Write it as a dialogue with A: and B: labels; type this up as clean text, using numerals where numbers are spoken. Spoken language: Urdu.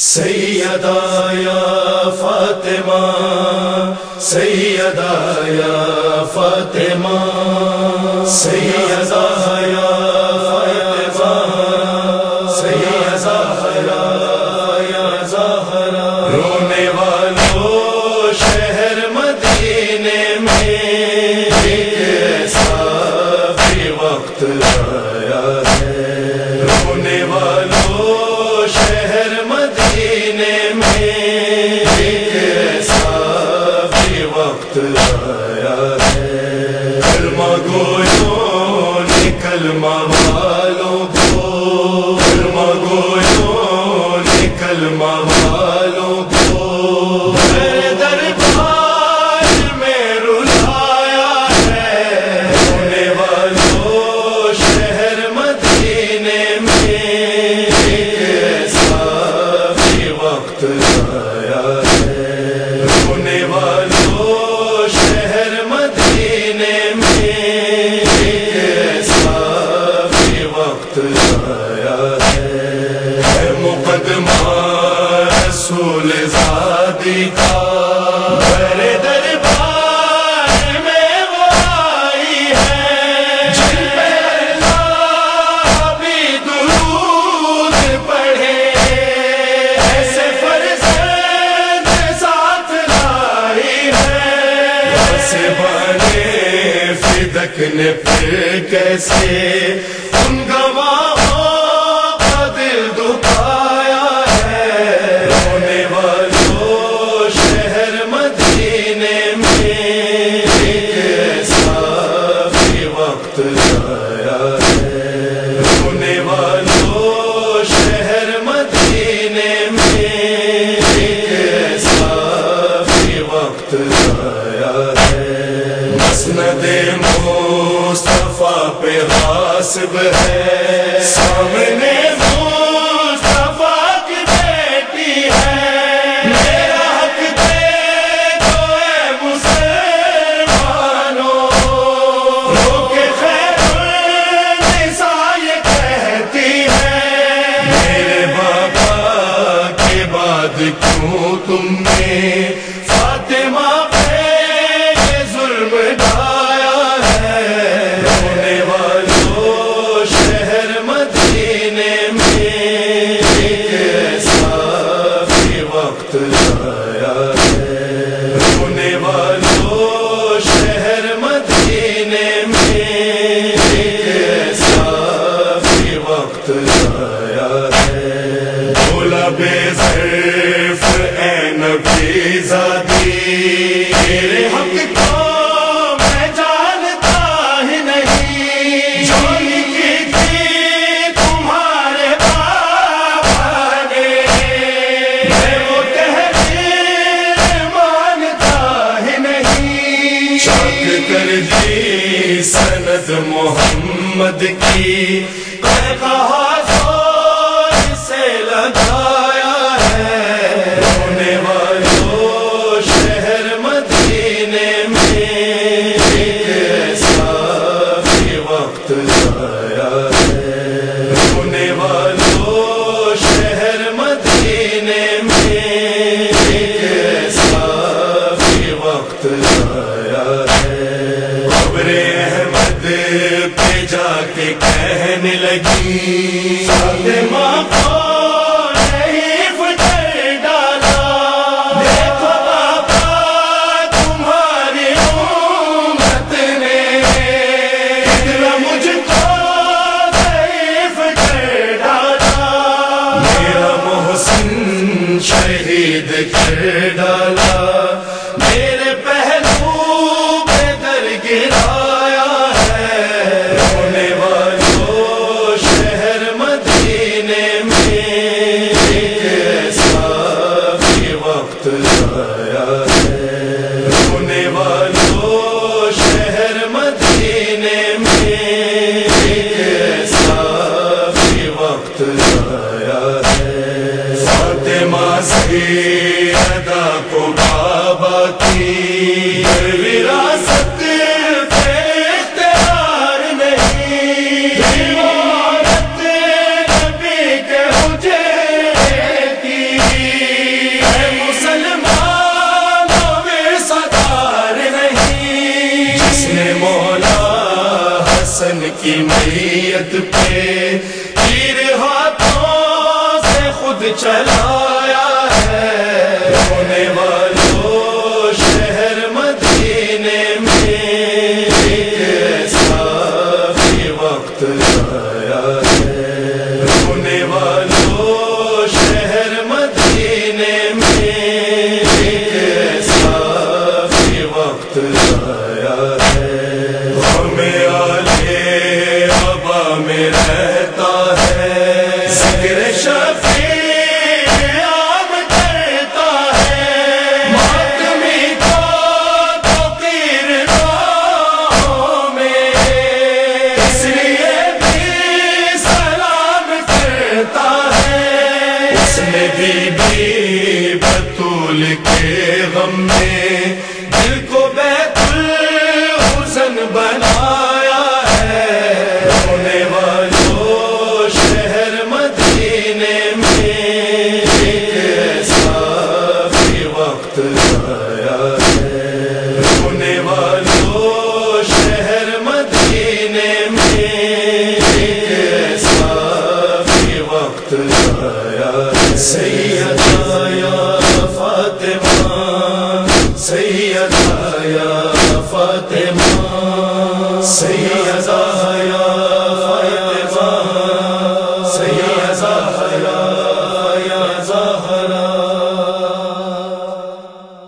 A: سیدہ یا فاطمہ سیدہ یا فاطمہ سیدہ یا فاطمہ سیدہ یا زہرا رونے والوں شہر مدینے میں ایسا بھی وقت آیا ہے رونے والوں شہر مدینے میں ایسا بھی وقت آیا ہے کلمہ گویوں نے کلمہ والوں کو کلمہ گویوں نے کلمہ والوں کو میرے دربار میں رلایا ہے رونے والوں شہر مدینے میں ایسا بھی وقت آیا ہے رونے والوں شہر مدینے میں ایسا بھی وقت آیا ہے مقدمہ رسول زادی کا میرے دربار میں وہ آئی ہے جن پہ اللہ بھی درود پڑھے ایسے فرزند ساتھ لائی ہے ویسے بنے فدک نے پھر کیسے ان گواہوں کا دل دکھایا ہے رونے والوں شہر مدینے میں ایسا بھی وقت آیا ہے رونے والوں شہر مدینے میں ایسا بھی وقت آیا ہے مسند مصطفیٰ پہ غاصب ہے سامنے مصطفیٰ کی بیٹی ہے میرا حق دے دو اے مسلمانوں رو کے خیر النساء یہ کہتی ہے میرے بابا کے بعد کیوں تم نے فاطمہ پہ یہ ظلم ڈھایا ہے رونے والوں شہر مدینے میں ایسا بھی وقت آیا ہے رونے والوں شہر مدینے میں ایسا بھی وقت آیا ہے بولا بے ظرف اے نبی زادی تیرے حق کو میں جانتا ہی نہیں جو لکھی تھی تمہارے بابا نے میں وہ تحریر مانتا ہی نہیں شک کر دی سند محمد کی میں کہا زور سے لگایا ہے رونے والوں شہر مدینے میں ایسا بھی وقت آیا ہے رونے والوں شہر مدینے میں ایسا بھی وقت آیا ہے قبر احمد پہ جا کے کہنے لگی فاطمہ کو نہیں فٹر ڈالا دیکھو بابا تمہاری امت نے اتنا مجھ کو ضعیف کر ڈالا میرا محسن شہید کر ڈالا میرے پہلو پہ در گرایا ہے رونے والوں شہر مدینے میں ایسا بھی وقت آیا ہے رونے والوں شہر مدینے میں ایسا بھی وقت آیا ہے فاطمہ سیدہ کو بابا کی وراثت پہ اختیار نہیں عورت نبی کے حجرے کی وقت چلایا ہے، رونے والوں شہر مدینے میں ایسا بھی وقت آیا ہے، رونے والوں شہر مدینے میں ایسا بھی وقت آیا ہے، غم آلے ابا میں رہتا ہے، ذکر شفیع عام کرتا ہے، ماتمی کو توقیر راہوں میں، اس لیے بھی سلام کرتا ہے، اس نے بی بی بطول کے غم میں دل کو بیت الحزن بنایا ہے، رونے والوں شہر مدینے میں ایسا بھی وقت آیا ہے، رونے والوں شہر مدینے میں ایسا بھی وقت آیا ہے، سیدہ یا فاطمہ، سیدہ یا فاطمہ